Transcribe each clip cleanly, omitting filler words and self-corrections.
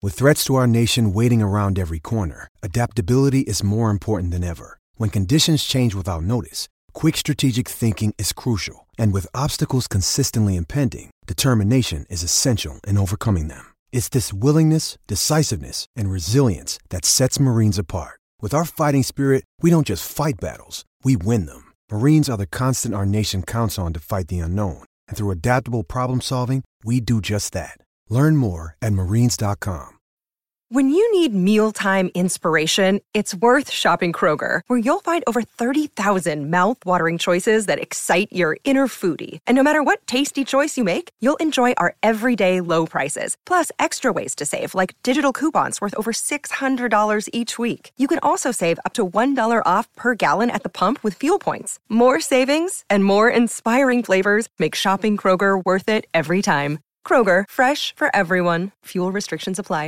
With threats to our nation waiting around every corner, adaptability is more important than ever. When conditions change without notice, quick strategic thinking is crucial. And with obstacles consistently impending, determination is essential in overcoming them. It's this willingness, decisiveness, and resilience that sets Marines apart. With our fighting spirit, we don't just fight battles, we win them. Marines are the constant our nation counts on to fight the unknown. And through adaptable problem solving, we do just that. Learn more at marines.com. When you need mealtime inspiration, it's worth shopping Kroger, where you'll find over 30,000 mouth-watering choices that excite your inner foodie. And no matter what tasty choice you make, you'll enjoy our everyday low prices, plus extra ways to save, like digital coupons worth over $600 each week. You can also save up to $1 off per gallon at the pump with fuel points. More savings and more inspiring flavors make shopping Kroger worth it every time. Kroger, fresh for everyone. Fuel restrictions apply.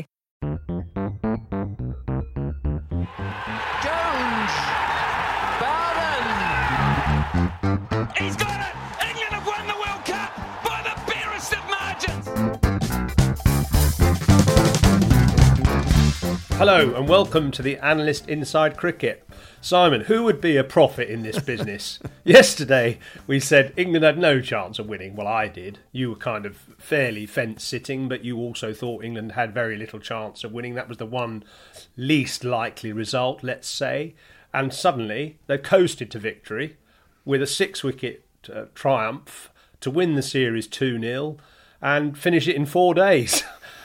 Jones! Bowden! He's got it! England have won the World Cup by the barest of margins! Hello and welcome to the Analyst Inside Cricket. Simon, who would be a prophet in this business? Yesterday we said England had no chance of winning. Well, I did. You were kind of fairly fence-sitting, but you also thought England had very little chance of winning. That was the one least likely result, let's say. And suddenly they coasted to victory with a 6-wicket triumph to win the series 2-0 and finish it in 4 days.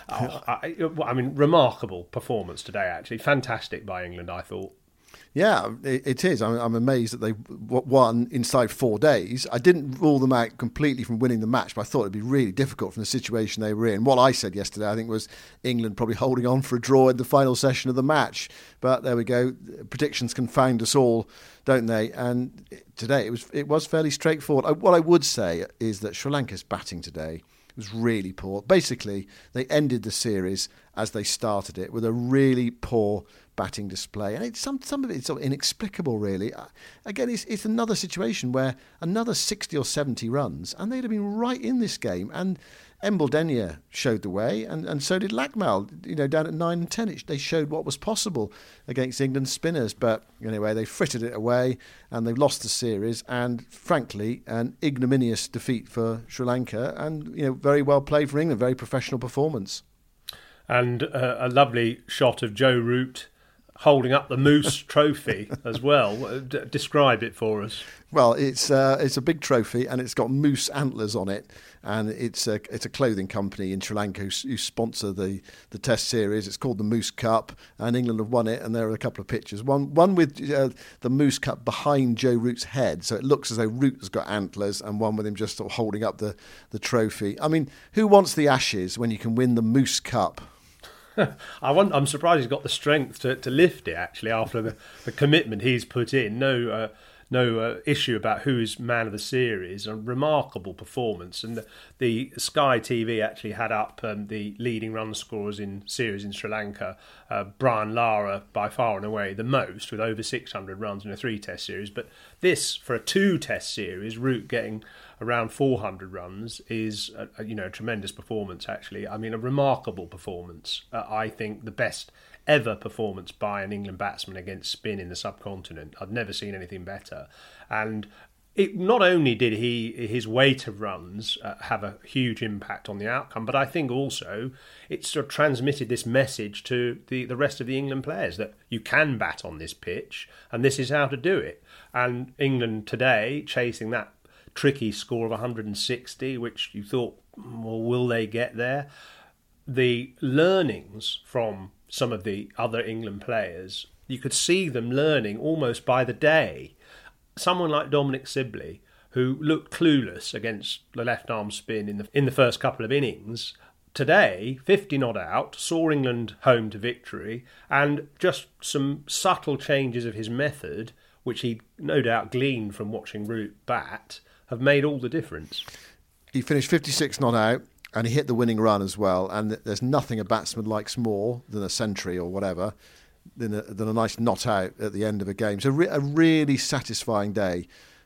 I mean, remarkable performance today, actually. Fantastic by England, I thought. Yeah, it is. I'm amazed that they won inside 4 days. I didn't rule them out completely from winning the match, but I thought it'd be really difficult from the situation they were in. What I said yesterday, I think, was England probably holding on for a draw in the final session of the match. But there we go. Predictions confound us all, don't they? And today it was fairly straightforward. What I would say is that Sri Lanka's batting today was really poor. Basically, they ended the series as they started it with a really poor batting display, and some of it's sort of inexplicable, really. Again, it's another situation where another 60 or 70 runs, and they'd have been right in this game. And Embledenia showed the way, and so did Lakmal. Down at 9 and 10, they showed what was possible against England's spinners. But anyway, they frittered it away, and they've lost the series. And frankly, an ignominious defeat for Sri Lanka, and very well played for England, very professional performance. And a lovely shot of Joe Root holding up the Moose trophy as well. Describe it for us. Well, it's a big trophy, and it's got moose antlers on it, and it's a clothing company in Sri Lanka who sponsor the Test series. It's called the Moose Cup, and England have won it. And there are a couple of pictures. One with the Moose Cup behind Joe Root's head, so it looks as though Root has got antlers, and one with him just sort of holding up the trophy. I mean, who wants the Ashes when you can win the Moose Cup? I'm surprised he's got the strength to lift it, actually, after the commitment he's put in. No issue about who's man of the series. A remarkable performance. And the Sky TV actually had up the leading run scorers in series in Sri Lanka. Brian Lara, by far and away the most, with over 600 runs in a 3-test series. But this, for a 2-test series, Root getting around 400 runs is a tremendous performance, actually. I mean, a remarkable performance. I think the best ever performance by an England batsman against spin in the subcontinent. I've never seen anything better. And it not only did his weight of runs have a huge impact on the outcome, but I think also it sort of transmitted this message to the rest of the England players that you can bat on this pitch and this is how to do it. And England today chasing that tricky score of 160, which you thought, well, will they get there? The learnings from some of the other England players, you could see them learning almost by the day. Someone like Dominic Sibley, who looked clueless against the left-arm spin in the first couple of innings, today, 50 not out, saw England home to victory, and just some subtle changes of his method, which he no doubt gleaned from watching Root bat, have made all the difference. He finished 56 not out, and he hit the winning run as well. And there's nothing a batsman likes more than a century or whatever, than a nice not out at the end of a game. So a really satisfying day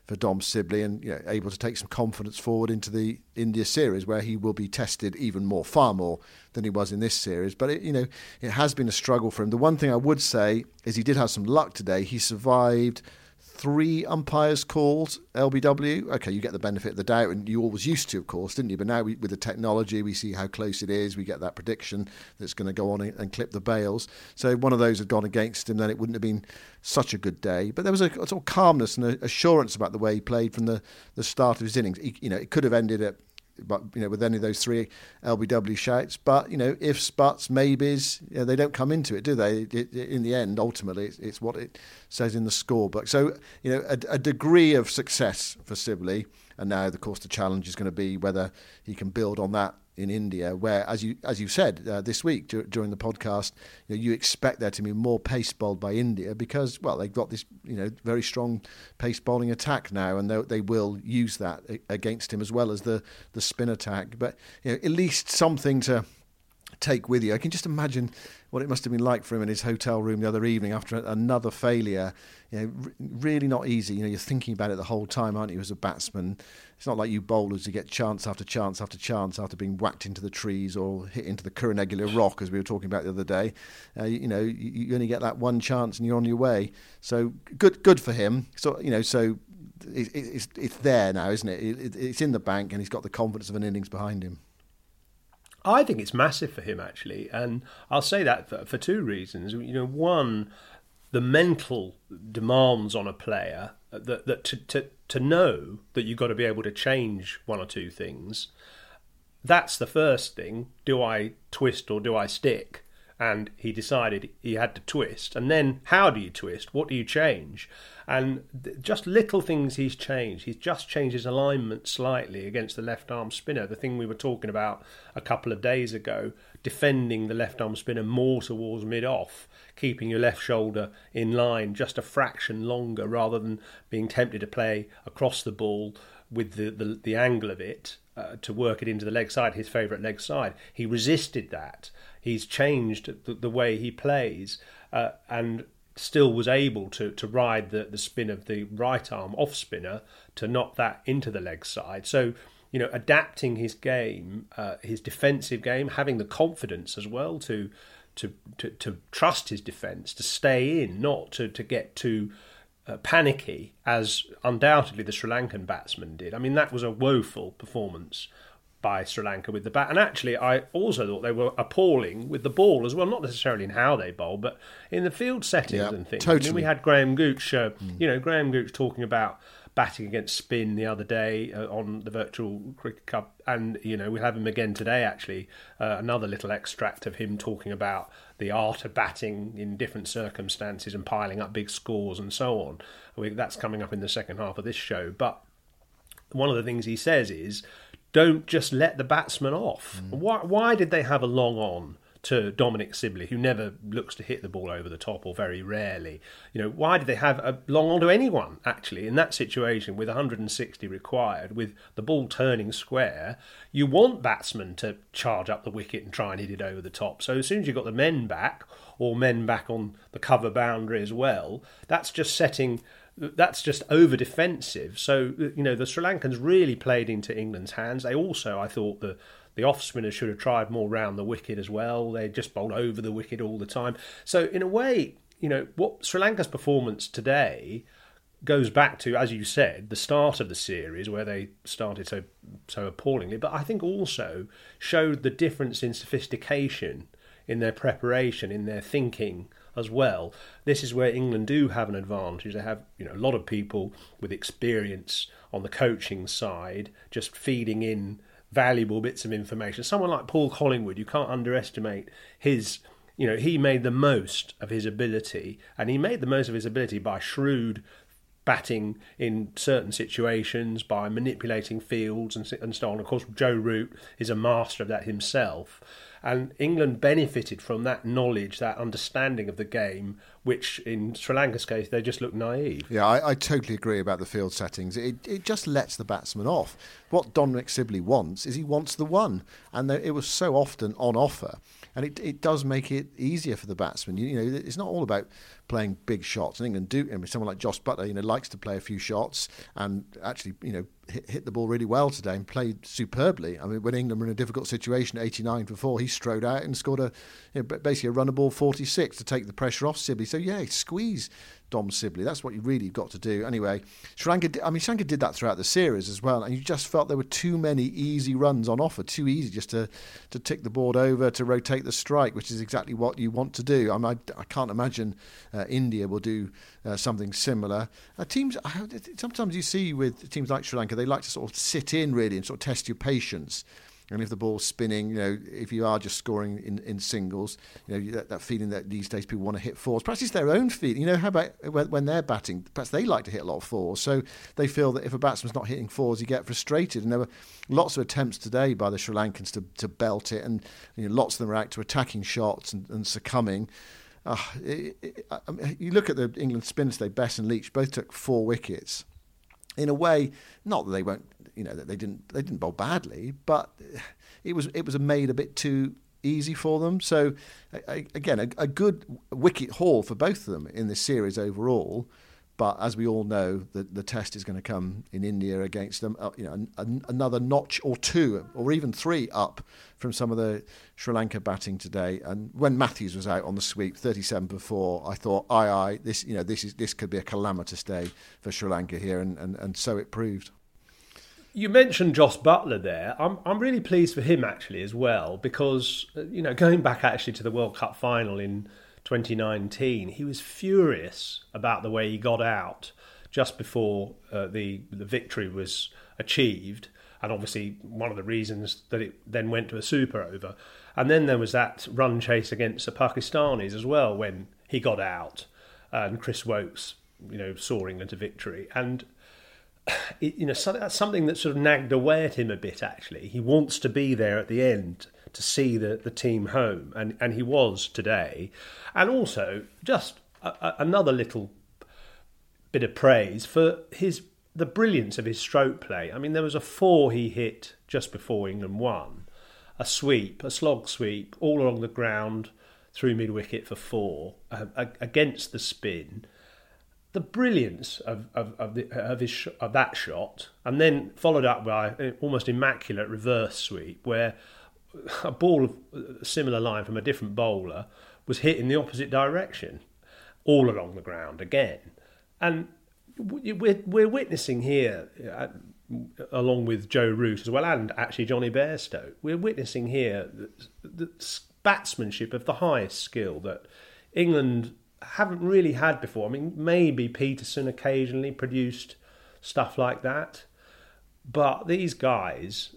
Dom Sibley, and able to take some confidence forward into the India series, where he will be tested far more than he was in this series. But it has been a struggle for him. The one thing I would say is he did have some luck today. He survived 3 umpires' calls, LBW. Okay, you get the benefit of the doubt, and you always used to, of course, didn't you? But now with the technology, we see how close it is. We get that prediction that's going to go on and clip the bails. So one of those had gone against him, then it wouldn't have been such a good day. But there was a sort of calmness and assurance about the way he played from the start of his innings. It could have ended at, with any of those 3 LBW shouts. But, ifs, buts, maybes, they don't come into it, do they? In the end, ultimately, it's what it says in the scorebook. So, a degree of success for Sibley. And now, of course, the challenge is going to be whether he can build on that in India, where, as you said this week during the podcast, you expect there to be more pace bowled by India because, well, they've got this very strong pace bowling attack now, and they will use that against him as well as the spin attack. But at least something to take with you. I can just imagine what it must have been like for him in his hotel room the other evening after another failure. Really not easy. You're thinking about it the whole time, aren't you, as a batsman? It's not like you bowlers who get chance after chance after chance after being whacked into the trees or hit into the Kurraneggala rock, as we were talking about the other day. You only get that one chance and you're on your way. So good for him. So so it's there now, isn't it? It's in the bank, and he's got the confidence of an innings behind him. I think it's massive for him, actually, and I'll say that for 2 reasons. One, the mental demands on a player that to know that you've got to be able to change 1 or 2 things. That's the first thing. Do I twist or do I stick? And he decided he had to twist. And then how do you twist? What do you change? And just little things he's changed. He's just changed his alignment slightly against the left-arm spinner, the thing we were talking about a couple of days ago, defending the left-arm spinner more towards mid-off, keeping your left shoulder in line just a fraction longer rather than being tempted to play across the ball with the angle of it to work it into the leg side, his favourite leg side. He resisted that. He's changed the way he plays and still was able to ride the spin of the right arm off spinner to knock that into the leg side. So, adapting his game, his defensive game, having the confidence as well to trust his defence, to stay in, not to get too panicky, as undoubtedly the Sri Lankan batsman did. I mean, that was a woeful performance by Sri Lanka with the bat. And actually, I also thought they were appalling with the ball as well, not necessarily in how they bowl, but in the field settings and things. Totally. I mean, we had Graham Gooch, Graham Gooch talking about batting against spin the other day on the Virtual Cricket Cup, and we have him again today, actually, another little extract of him talking about the art of batting in different circumstances and piling up big scores and so on. That's coming up in the second half of this show. But one of the things he says is, don't just let the batsman off. Why did they have a long on to Dominic Sibley, who never looks to hit the ball over the top or very rarely? Why did they have a long on to anyone, actually, in that situation with 160 required, with the ball turning square? You want batsmen to charge up the wicket and try and hit it over the top. So as soon as you've got the men back, or men back on the cover boundary as well, that's just over defensive. So, the Sri Lankans really played into England's hands. They also, I thought, the off spinners should have tried more round the wicket as well. They just bowled over the wicket all the time. So, in a way, what Sri Lanka's performance today goes back to, as you said, the start of the series where they started so appallingly, but I think also showed the difference in sophistication in their preparation, in their thinking as well. This is where England do have an advantage. They have a lot of people with experience on the coaching side just feeding in valuable bits of information. Someone like Paul Collingwood, you can't underestimate his, he made the most of his ability, and he made the most of his ability by shrewd batting in certain situations, by manipulating fields and so on. Of course, Joe Root is a master of that himself. And England benefited from that knowledge, that understanding of the game, which in Sri Lanka's case, they just looked naive. Yeah, I totally agree about the field settings. It just lets the batsman off. What Dominic Sibley wants is he wants the one. And it was so often on offer. and it does make it easier for the batsmen. You know, it's not all about playing big shots. And England do. I mean, someone like Josh Buttler, likes to play a few shots and actually, hit the ball really well today and played superbly. I mean, when England were in a difficult situation, 89 for 4, he strode out and scored basically a run of ball 46 to take the pressure off Sibley. So squeeze Dom Sibley. That's what you really got to do. Anyway, Sri Lanka did that throughout the series as well, and you just felt there were too many easy runs on offer, too easy just to tick the board over, to rotate the strike, which is exactly what you want to do. I can't imagine India will do something similar. Sometimes you see with teams like Sri Lanka, they like to sort of sit in really and sort of test your patience. And if the ball's spinning, if you are just scoring in singles, that feeling that these days people want to hit fours. Perhaps it's their own feeling. How about when they're batting? Perhaps they like to hit a lot of fours. So they feel that if a batsman's not hitting fours, you get frustrated. And there were lots of attempts today by the Sri Lankans to belt it. And lots of them were out to attacking shots and succumbing. You look at the England spinners today, Bess and Leach, both took 4 wickets. In a way, not that they won't, that they didn't bowl badly, but it was made a bit too easy for them. So again, a good wicket haul for both of them in this series overall. But as we all know, the test is going to come in India against them. Another notch or 2 or even 3 up from some of the Sri Lanka batting today. And when Matthews was out on the sweep, 37 for 4, I thought, this could be a calamitous day for Sri Lanka here, and so it proved. You mentioned Josh Buttler there. I'm really pleased for him actually as well, because going back actually to the World Cup final in 2019, he was furious about the way he got out just before the victory was achieved, and obviously one of the reasons that it then went to a super over. And then there was that run chase against the Pakistanis as well when he got out, and Chris Wokes, soaring into victory. And that's something that sort of nagged away at him a bit. Actually, he wants to be there at the end to see the team home, and he was today. And also, just another little bit of praise for the brilliance of his stroke play. I mean, there was a 4 he hit just before England won, a slog sweep, all along the ground, through mid-wicket for 4, against the spin. The brilliance of that shot, and then followed up by an almost immaculate reverse sweep, where a ball of a similar line from a different bowler was hit in the opposite direction, all along the ground again. And we're witnessing here, along with Joe Root as well, and actually Johnny Bairstow, we're witnessing here the batsmanship of the highest skill that England haven't really had before. I mean, maybe Peterson occasionally produced stuff like that, but these guys,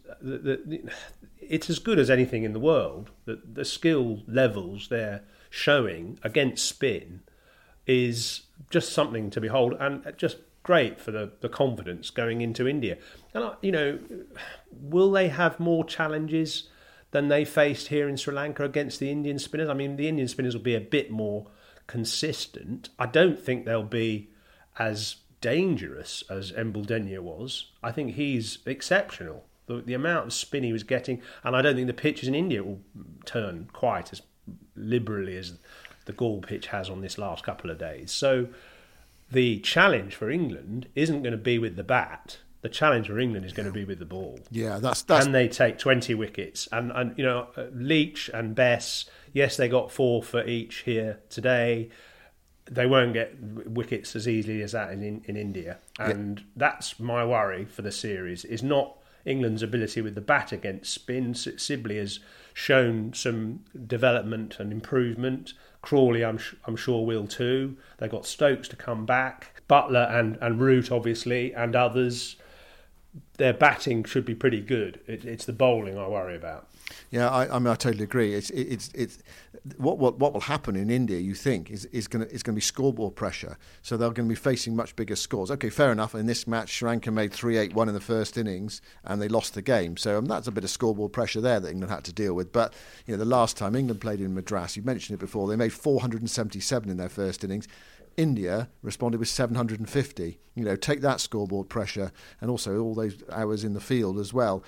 it's as good as anything in the world. The skill levels they're showing against spin is just something to behold, and just great for the confidence going into India. And will they have more challenges than they faced here in Sri Lanka against the Indian spinners? I mean, the Indian spinners will be a bit more consistent. I don't think they'll be as dangerous as Embledenia was. I think he's exceptional. The amount of spin he was getting, and I don't think the pitches in India will turn quite as liberally as the Gaul pitch has on this last couple of days. So the challenge for England isn't going to be with the bat. The challenge for England is going to be with the ball. Yeah, that's. Can they take 20 wickets? And Leach and Bess, yes, they got 4 for each here today. They won't get wickets as easily as that in India. And that's my worry for the series, is not England's ability with the bat against spin. Sibley has shown some development and improvement. Crawley, I'm sure, will too. They've got Stokes to come back. Buttler and Root, obviously, and others. Their batting should be pretty good. It's the bowling I worry about. Yeah, I totally agree. It's what will happen in India, you think, is going to be scoreboard pressure. So they're going to be facing much bigger scores. Okay, fair enough. In this match, Sri Lanka made 3-8-1 in the first innings, and they lost the game. So that's a bit of scoreboard pressure there that England had to deal with. But the last time England played in Madras, you mentioned it before, they made 477 in their first innings. India responded with 750. Take that scoreboard pressure, and also all those hours in the field as well.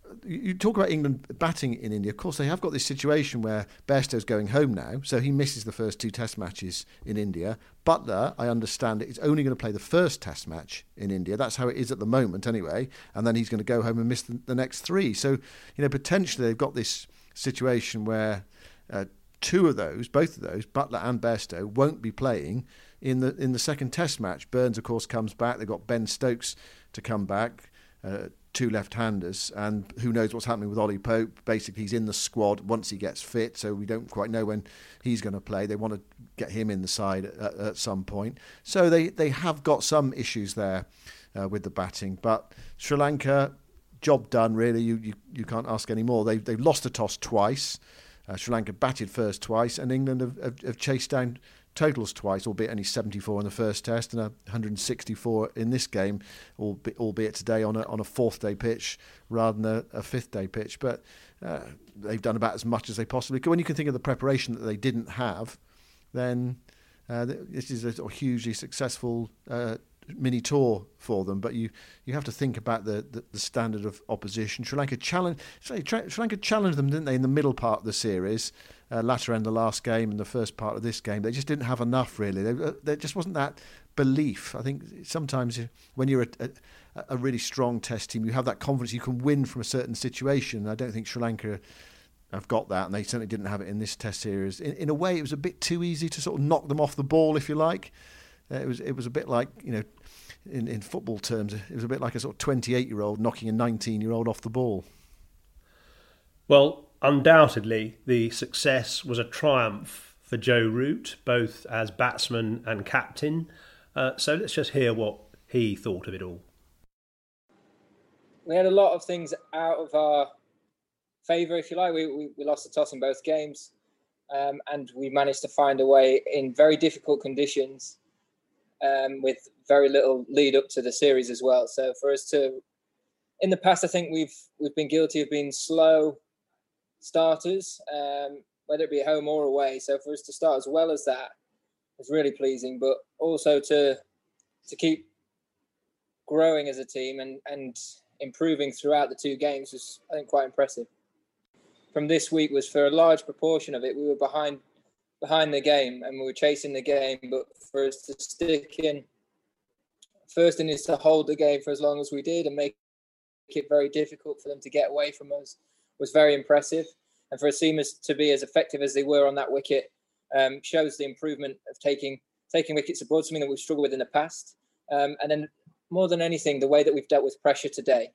you talk about England batting in India. Of course, they have got this situation where Bairstow's going home now, so he misses the first 2 Test matches in India. Butler, I understand, is only going to play the first Test match in India. That's how it is at the moment, anyway. And then he's going to go home and miss the next 3. So, potentially they've got this situation where both of those, Butler and Bairstow, won't be playing in the second Test match. Burns, of course, comes back. They've got Ben Stokes to come back. 2 left-handers, and who knows what's happening with Ollie Pope. Basically, he's in the squad once he gets fit, so we don't quite know when he's going to play. They want to get him in the side at some point. So they have got some issues there with the batting. But Sri Lanka, job done, really. You can't ask any more. They've lost a toss twice. Sri Lanka batted first twice, and England have chased down totals twice, albeit only 74 in the first Test and 164 in this game, albeit today on a 4th-day pitch rather than a 5th-day pitch. But they've done about as much as they possibly could. When you can think of the preparation that they didn't have, then this is a sort of hugely successful mini tour for them. But you have to think about the standard of opposition. Sri Lanka challenged them, didn't they, in the middle part of the series, latter end of the last game and the first part of this game. They just didn't have enough, really. There just wasn't that belief. I think sometimes when you're a really strong Test team, you have that confidence you can win from a certain situation. I don't think Sri Lanka have got that, and they certainly didn't have it in this Test series. In a way, it was a bit too easy to sort of knock them off the ball, if you like. It was a bit like, in football terms, it was a bit like a sort of 28-year-old knocking a 19-year-old off the ball. Well, undoubtedly, the success was a triumph for Joe Root, both as batsman and captain. So let's just hear what he thought of it all. We had a lot of things out of our favour, if you like. We lost the toss in both games, and we managed to find a way in very difficult conditions, with very little lead up to the series as well. So for us to, in the past, I think we've been guilty of being slow starters, whether it be at home or away. So for us to start as well as that was really pleasing, but also to keep growing as a team and improving throughout the 2 games was, I think, quite impressive. From this week was, for a large proportion of it, we were behind the game and we were chasing the game, but for us to stick in first innings, to hold the game for as long as we did and make it very difficult for them to get away from us was very impressive. And for a seamers to be as effective as they were on that wicket shows the improvement of taking wickets abroad, something that we've struggled with in the past. And then more than anything, the way that we've dealt with pressure today,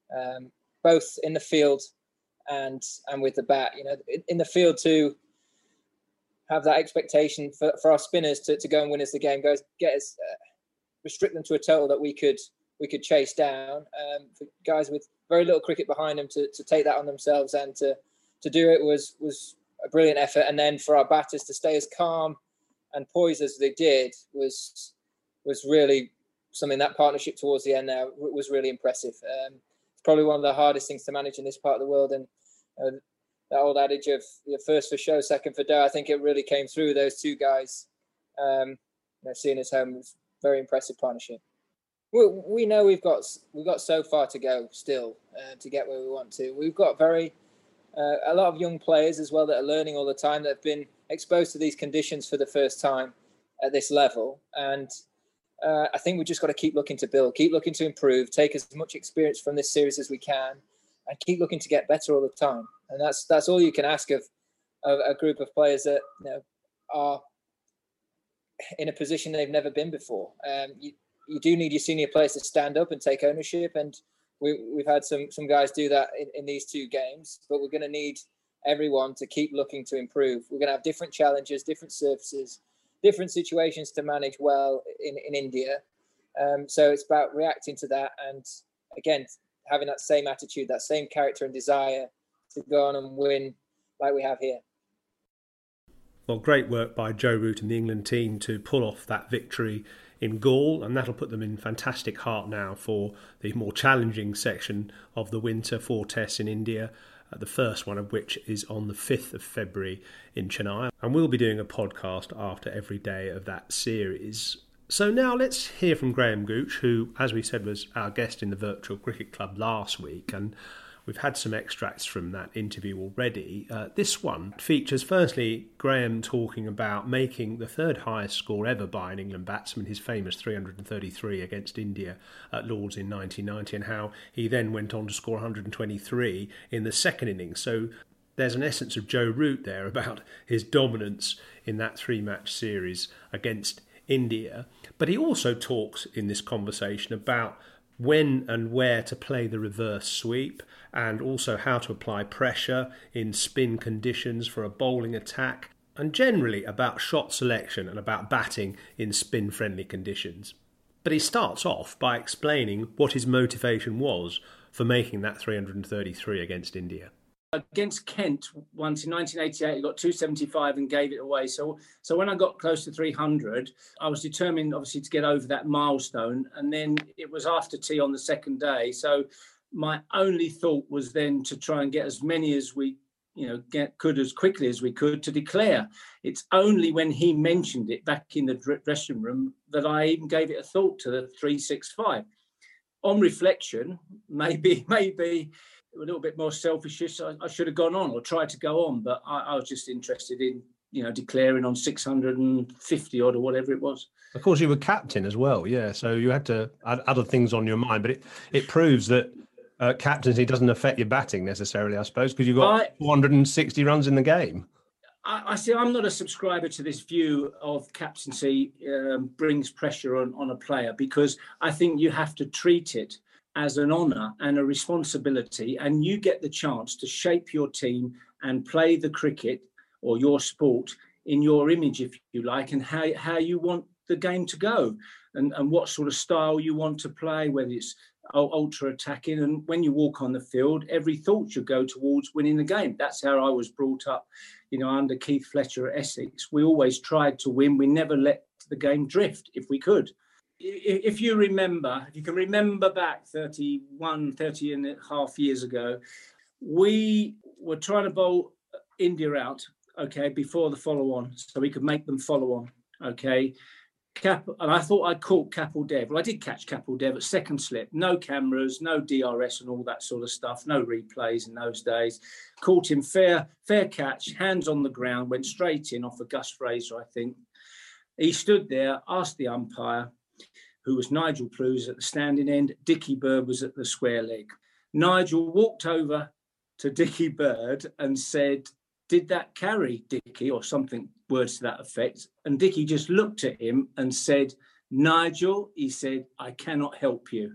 both in the field and with the bat. In the field, to have that expectation for our spinners to go and win us the game, restrict them to a total that we could chase down. For guys with very little cricket behind them to take that on themselves and to do it was a brilliant effort. And then for our batters to stay as calm and poised as they did was really something. That partnership towards the end there was really impressive. It's probably one of the hardest things to manage in this part of the world. And that old adage of first for show, second for dough, I think it really came through those 2 guys. Seeing us home was a very impressive partnership. We know we've got so far to go still to get where we want to. We've got a lot of young players as well that are learning all the time, that have been exposed to these conditions for the first time at this level. And I think we've just got to keep looking to build, keep looking to improve, take as much experience from this series as we can, and keep looking to get better all the time. And that's all you can ask of a group of players that are in a position they've never been before. You do need your senior players to stand up and take ownership, and we've had some guys do that in these 2 games. But we're going to need everyone to keep looking to improve. We're going to have different challenges, different surfaces, different situations to manage well in India. So it's about reacting to that, and again, having that same attitude, that same character and desire to go on and win like we have here. Well, great work by Joe Root and the England team to pull off that victory in Galle, and that'll put them in fantastic heart now for the more challenging section of the winter 4 tests in India, the first one of which is on the 5th of February in Chennai. And we'll be doing a podcast after every day of that series. So now let's hear from Graham Gooch, who, as we said, was our guest in the Virtual Cricket Club last week. And We've had some extracts from that interview already. This one features, firstly, Graham talking about making the third highest score ever by an England batsman, his famous 333 against India at Lord's in 1990, and how he then went on to score 123 in the second innings. So there's an essence of Joe Root there about his dominance in that three-match series against India. But he also talks in this conversation about when and where to play the reverse sweep, and also how to apply pressure in spin conditions for a bowling attack, and generally about shot selection and about batting in spin-friendly conditions. But he starts off by explaining what his motivation was for making that 333 against India. Against Kent once in 1988, he got 275 and gave it away. So when I got close to 300, I was determined, obviously, to get over that milestone. And then it was after tea on the second day. So my only thought was then to try and get as many as we, could as quickly as we could to declare. It's only when he mentioned it back in the dressing room that I even gave it a thought to the 365. On reflection, maybe a little bit more selfish. I should have gone on or tried to go on, but I was just interested in, declaring on 650 odd or whatever it was. Of course, you were captain as well, yeah. So you had to add other things on your mind, but it proves that captaincy doesn't affect your batting necessarily, I suppose, because you've got 460 runs in the game. I see. I'm not a subscriber to this view of captaincy brings pressure on a player, because I think you have to treat it as an honour and a responsibility, and you get the chance to shape your team and play the cricket or your sport in your image, if you like, and how you want the game to go, and what sort of style you want to play, whether it's ultra attacking. And when you walk on the field, every thought should go towards winning the game. That's how I was brought up, under Keith Fletcher at Essex. We always tried to win. We never let the game drift if we could. If you can remember back 30 and a half years ago, we were trying to bowl India out, before the follow-on, so we could make them follow on, and I thought I'd caught Kapil Dev. Well, I did catch Kapil Dev at second slip. No cameras, no DRS and all that sort of stuff, no replays in those days. Caught him fair catch, hands on the ground, went straight in off a Gus Fraser, I think. He stood there, asked the umpire, who was Nigel Plews at the standing end. Dickie Bird was at the square leg. Nigel walked over to Dickie Bird and said, "Did that carry, Dickie?" or something, words to that effect. And Dickie just looked at him and said, "Nigel," he said, "I cannot help you."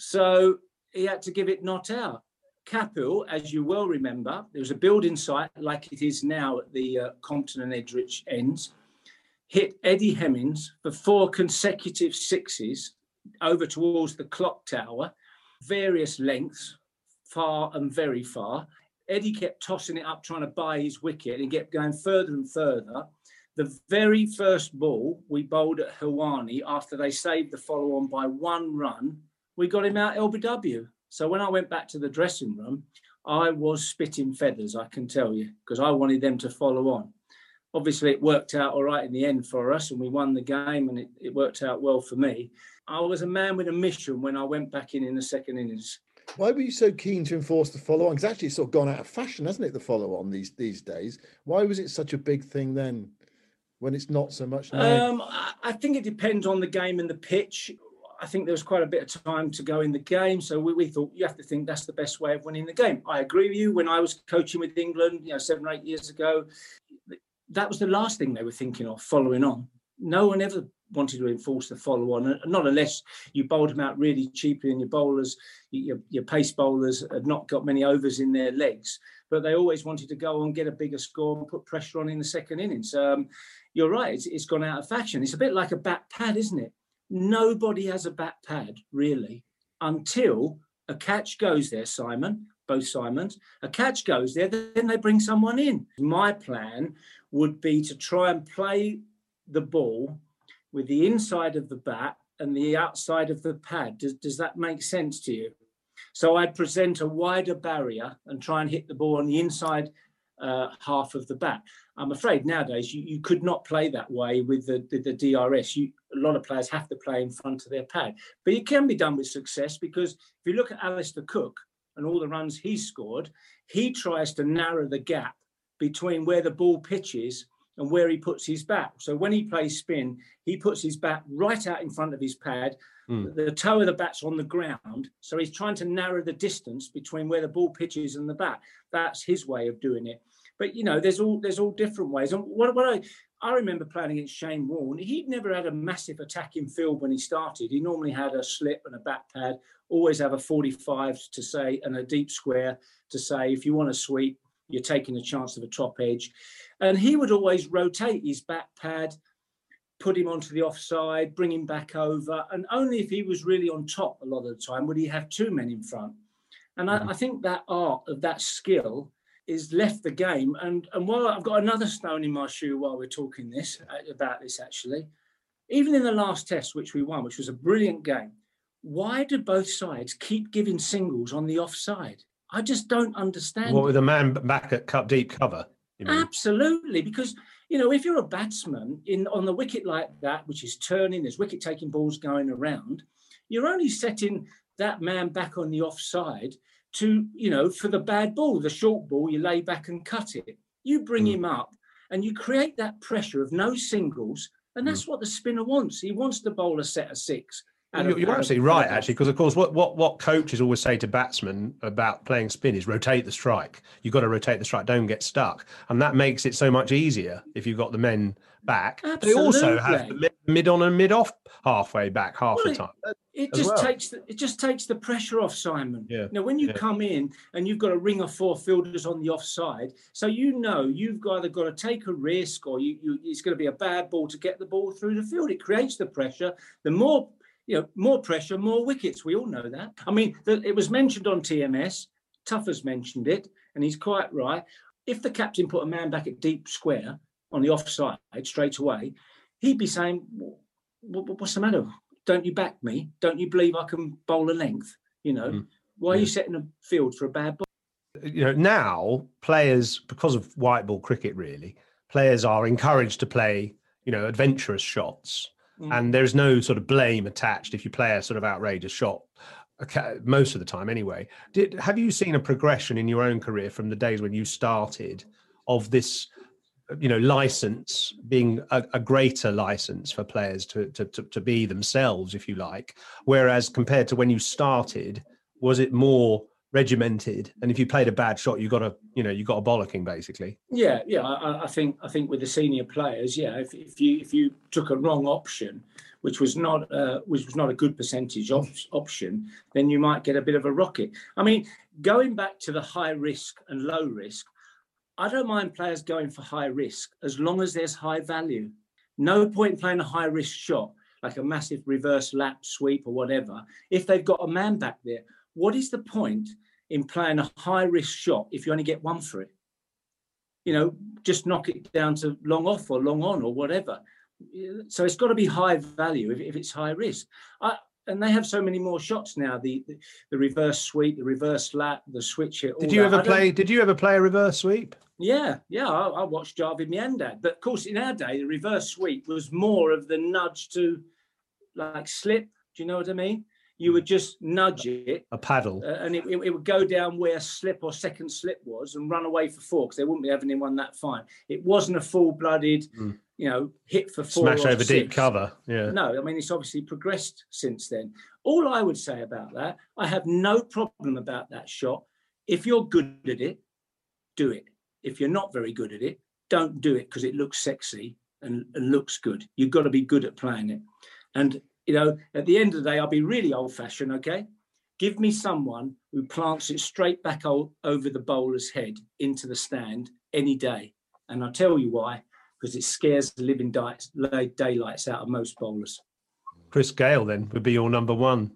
So he had to give it not out. Kapil, as you well remember, there was a building site like it is now at the Compton and Edrich ends, hit Eddie Hemmings for 4 consecutive sixes over towards the clock tower, various lengths, far and very far. Eddie kept tossing it up, trying to buy his wicket, and kept going further and further. The very first ball we bowled at Hawani, after they saved the follow-on by 1 run, we got him out LBW. So when I went back to the dressing room, I was spitting feathers, I can tell you, because I wanted them to follow on. Obviously, it worked out all right in the end for us, and we won the game, and it worked out well for me. I was a man with a mission when I went back in the second innings. Why were you so keen to enforce the follow-on? Because actually it's sort of gone out of fashion, hasn't it, the follow-on these days? Why was it such a big thing then, when it's not so much now? I think it depends on the game and the pitch. I think there was quite a bit of time to go in the game, so we thought you have to think that's the best way of winning the game. I agree with you. When I was coaching with England, 7 or 8 years ago, that was the last thing they were thinking of, following on. No one ever wanted to enforce the follow-on, not unless you bowled them out really cheaply and your bowlers, your pace bowlers had not got many overs in their legs. But they always wanted to go and get a bigger score and put pressure on in the second innings. You're right, it's gone out of fashion. It's a bit like a bat pad, isn't it? Nobody has a bat pad, really, until a catch goes there, Simon, both Simons. A catch goes there, then they bring someone in. My plan would be to try and play the ball with the inside of the bat and the outside of the pad. Does that make sense to you? So I'd present a wider barrier and try and hit the ball on the inside half of the bat. I'm afraid nowadays you could not play that way with the DRS. A lot of players have to play in front of their pad. But it can be done with success, because if you look at Alistair Cook, and all the runs he's scored, he tries to narrow the gap between where the ball pitches and where he puts his bat. So when he plays spin, he puts his bat right out in front of his pad. The toe of the bat's on the ground. So he's trying to narrow the distance between where the ball pitches and the bat. That's his way of doing it. But, you know, there's all different ways. And what I remember playing against Shane Warne. He'd never had a massive attacking field when he started. He normally had a slip and a bat pad, always have a 45 to say, and a deep square to say, if you want to sweep, you're taking a chance of a top edge. And he would always rotate his bat pad, put him onto the offside, bring him back over. And only if he was really on top a lot of the time would he have two men in front. And I think that art of that skill is left the game. And while I've got another stone in my shoe while we're talking about this, actually, even in the last test, which we won, which was a brilliant game, why do both sides keep giving singles on the offside? I just don't understand. What, with a man back at deep cover? Absolutely, because, you know, if you're a batsman on the wicket like that, which is turning, there's wicket-taking balls going around, you're only setting that man back on the offside to, you know, for the bad ball, the short ball, you lay back and cut it. You bring him up and you create that pressure of no singles, and that's what the spinner wants. He wants to bowl a set of six. You're absolutely right, actually, because, of course, what coaches always say to batsmen about playing spin is rotate the strike. You've got to rotate the strike, don't get stuck. And that makes it so much easier if you've got the men back. Absolutely. They also have the mid on and mid off halfway back the time. It just takes the pressure off, Simon. Yeah. Now, when you come in and you've got a ring of four fielders on the offside, so you know you've either got to take a risk or it's going to be a bad ball to get the ball through the field. It creates the pressure. The more pressure, more wickets. We all know that. I mean, it was mentioned on TMS. Tuffer's mentioned it, and he's quite right. If the captain put a man back at deep square on the offside straight away, he'd be saying, what's the matter? Don't you back me? Don't you believe I can bowl a length? You know, why are you setting a field for a bad ball? You know, now players, because of white ball cricket, really, players are encouraged to play, you know, adventurous shots. And there's no sort of blame attached if you play a sort of outrageous shot, most of the time anyway. Have you seen a progression in your own career from the days when you started of this, you know, license being a greater license for players to be themselves, if you like, whereas compared to when you started, was it more regimented, and if you played a bad shot, you got a bollocking basically? Yeah. I think with the senior players, if you took a wrong option, which was not a good percentage option, then you might get a bit of a rocket. I mean, going back to the high risk and low risk, I don't mind players going for high risk as long as there's high value. No point playing a high risk shot like a massive reverse lap sweep or whatever if they've got a man back there. What is the point in playing a high-risk shot if you only get one for it? You know, just knock it down to long off or long on or whatever. So it's got to be high value if it's high risk. And they have so many more shots now, the reverse sweep, the reverse lap, the switch hit. Did you ever play a reverse sweep? Yeah. I watched Javed Miandad. But, of course, in our day, the reverse sweep was more of the nudge to, like, slip. Do you know what I mean? You would just nudge it. A paddle. And it would go down where slip or second slip was and run away for four, because they wouldn't be having anyone that fine. It wasn't a full-blooded, hit for four. Smash over deep cover. Yeah. No, I mean, it's obviously progressed since then. All I would say about that, I have no problem about that shot. If you're good at it, do it. If you're not very good at it, don't do it because it looks sexy and looks good. You've got to be good at playing it. And you know, at the end of the day, I'll be really old-fashioned, okay? Give me someone who plants it straight back over the bowler's head into the stand any day. And I'll tell you why, because it scares the living daylights out of most bowlers. Chris Gale, then, would be your number one.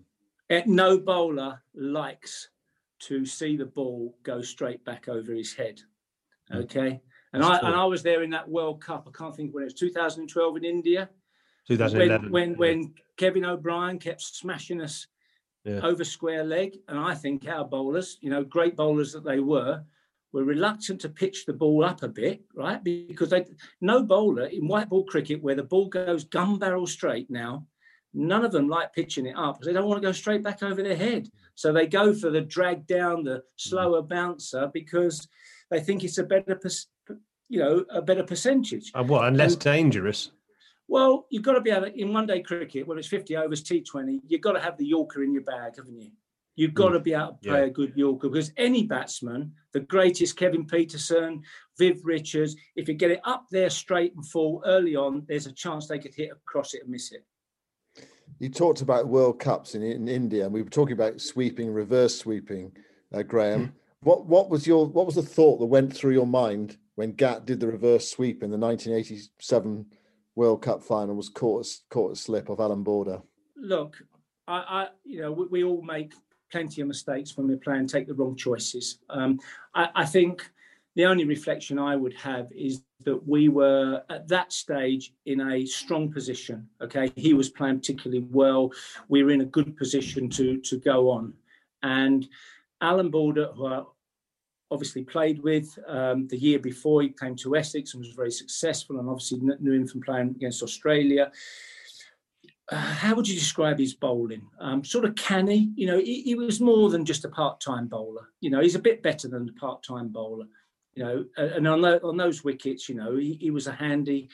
No bowler likes to see the ball go straight back over his head, okay? And I was there in that World Cup. I can't think when it was, 2012 in India. 2011. When Kevin O'Brien kept smashing us over square leg, and I think our bowlers, you know, great bowlers that they were reluctant to pitch the ball up a bit, right? Because no bowler in white ball cricket where the ball goes gun barrel straight now, none of them like pitching it up because they don't want to go straight back over their head. So they go for the drag down, the slower bouncer, because they think it's a better percentage. And less dangerous. Well, you've got to be able to, in one-day cricket, when it's 50 overs, T20, you've got to have the Yorker in your bag, haven't you? You've got to be able to play a good Yorker, because any batsman, the greatest Kevin Peterson, Viv Richards, if you get it up there straight and full early on, there's a chance they could hit across it and miss it. You talked about World Cups in India, and we were talking about sweeping, reverse sweeping, Graham. What was the thought that went through your mind when Gat did the reverse sweep in the 1987 World Cup final, was caught a slip of Alan Border? Look, we all make plenty of mistakes when we play and take the wrong choices. I think the only reflection I would have is that we were at that stage in a strong position. Okay, he was playing particularly well. We were in a good position to go on, and Alan Border, who I obviously played with the year before, he came to Essex and was very successful, and obviously knew him from playing against Australia. How would you describe his bowling? Sort of canny. He was more than just a part-time bowler. He's a bit better than a part-time bowler. And on those wickets, he was a handy,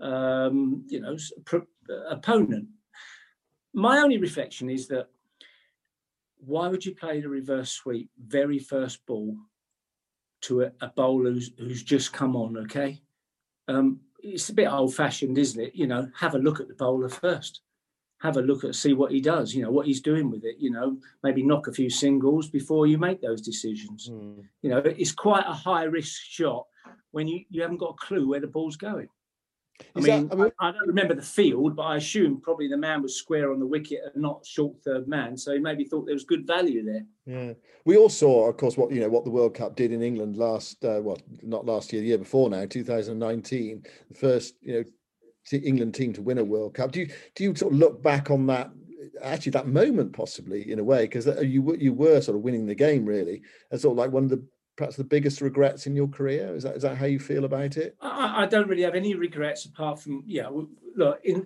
opponent. My only reflection is that why would you play the reverse sweep very first ball to a bowler who's just come on? Okay, it's a bit old-fashioned, isn't it? Have a look at the bowler first. Have a look at, see what he does, what he's doing with it, maybe knock a few singles before you make those decisions. It's quite a high risk shot when you haven't got a clue where the ball's going. I don't remember the field, but I assume probably the man was square on the wicket and not short third man. So he maybe thought there was good value there. Yeah. We all saw, of course, what the World Cup did in England not last year, the year before now, 2019, the first, England team to win a World Cup. Do you sort of look back on that, actually that moment possibly in a way, because you were sort of winning the game really, as sort of like one of perhaps the biggest regrets in your career? Is that how you feel about it? I don't really have any regrets apart from, look, in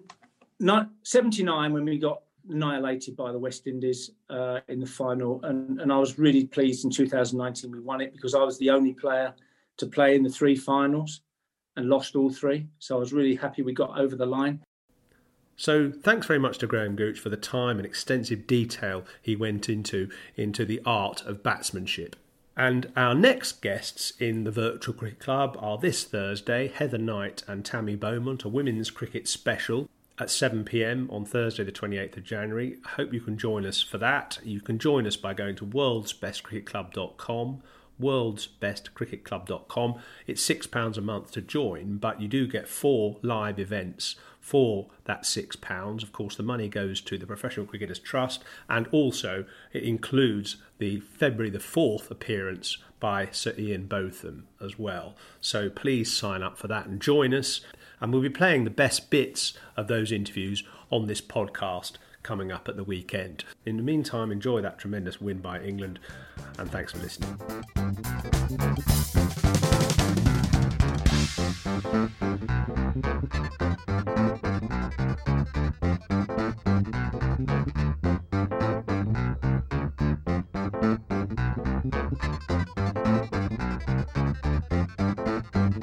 79 when we got annihilated by the West Indies in the final, and I was really pleased in 2019 we won it, because I was the only player to play in the three finals and lost all three. So I was really happy we got over the line. So thanks very much to Graham Gooch for the time and extensive detail he went into the art of batsmanship. And our next guests in the Virtual Cricket Club are this Thursday, Heather Knight and Tammy Beaumont, a women's cricket special at 7 p.m. on Thursday the 28th of January. I hope you can join us for that. You can join us by going to worldsbestcricketclub.com, worldsbestcricketclub.com. It's £6 a month to join, but you do get 4 live events for that £6. Of course, the money goes to the Professional Cricketers Trust, and also it includes the February the 4th appearance by Sir Ian Botham as well. So please sign up for that and join us. And we'll be playing the best bits of those interviews on this podcast coming up at the weekend. In the meantime, enjoy that tremendous win by England, and thanks for listening.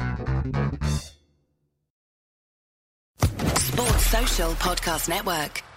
Sports Social Podcast Network.